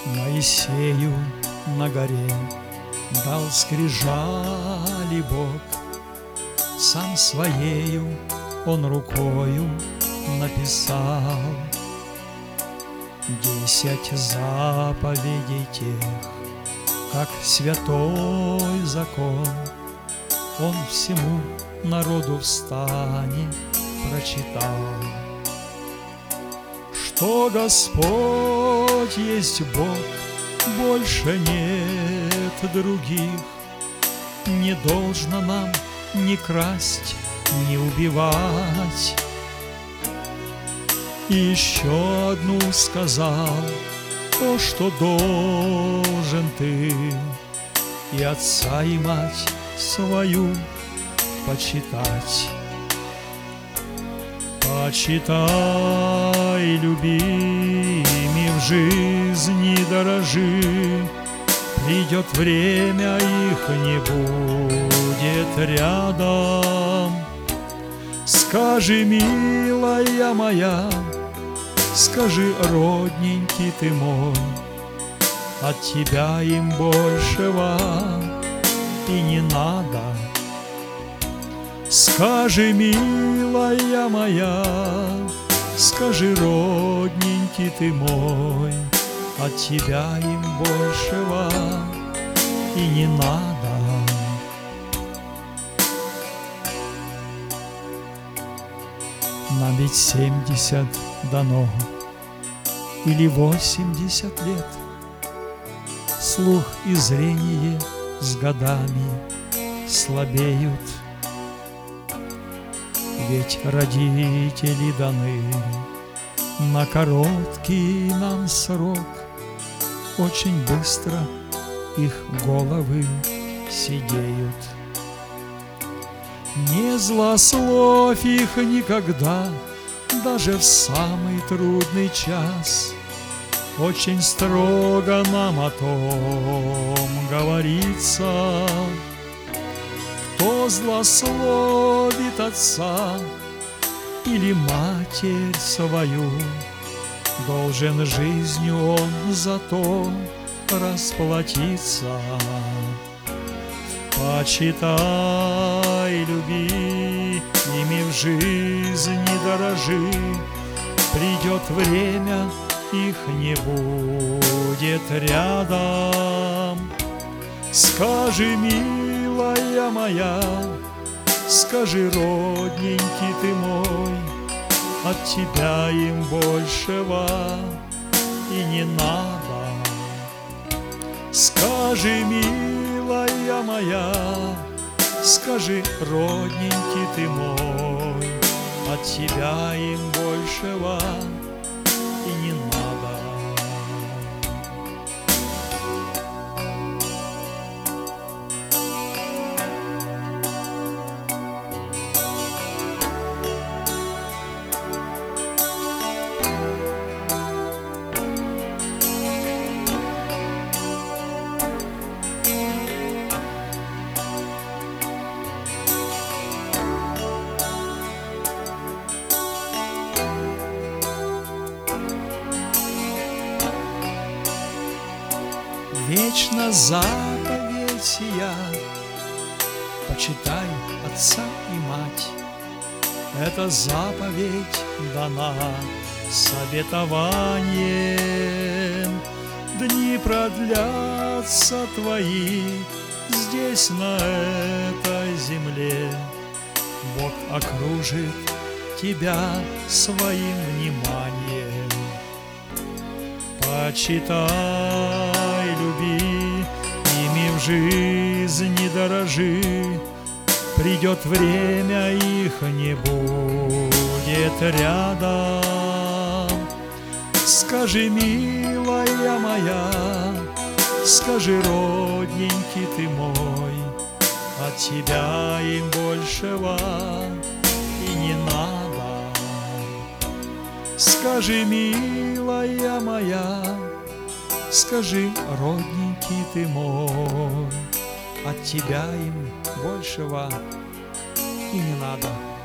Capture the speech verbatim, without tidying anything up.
Моисею на горе дал скрижали Бог, сам своею он рукою написал десять заповедей тех, как святой закон. Он всему народу в стане прочитал, что Господь есть Бог, больше нет других. Не должно нам ни красть, ни убивать. И еще одну сказал: то, что должен ты, и отца, и мать свою почитать. Почитай, люби, ими в жизни дорожи. Придет время, их не будет рядом. Скажи, милая моя, скажи, родненький ты мой, от тебя им большего и не надо. Скажи, милая моя, скажи, родненький ты мой, от тебя им большего и не надо. Нам ведь семьдесят дано или восемьдесят лет, слух и зрение с годами слабеют. Ведь родители даны на короткий нам срок, очень быстро их головы седеют. Не злословь их никогда, даже в самый трудный час. Очень строго нам о том говорится. Кто злословит отца или матерь свою, должен жизнью он за то расплатиться. Почитай, люби, ими в жизни дорожи. Придет время, их не будет рядом. Скажи, милая моя, скажи, родненький ты мой, от тебя им большего и не надо. Скажи, милая моя, скажи, родненький ты мой, от тебя им большего и не надо. Вечно заповедь сия: почитай отца и мать. Эта заповедь дана с обетованием. Дни продлятся твои здесь, на этой земле. Бог окружит тебя своим вниманием. Почитай, люби, ими в жизни дорожи. Придет время, их не будет рядом. Скажи, милая моя, скажи, родненький ты мой, от тебя им большего и не надо. Скажи, милая моя, скажи, родненький ты мой, от тебя им большего и не надо.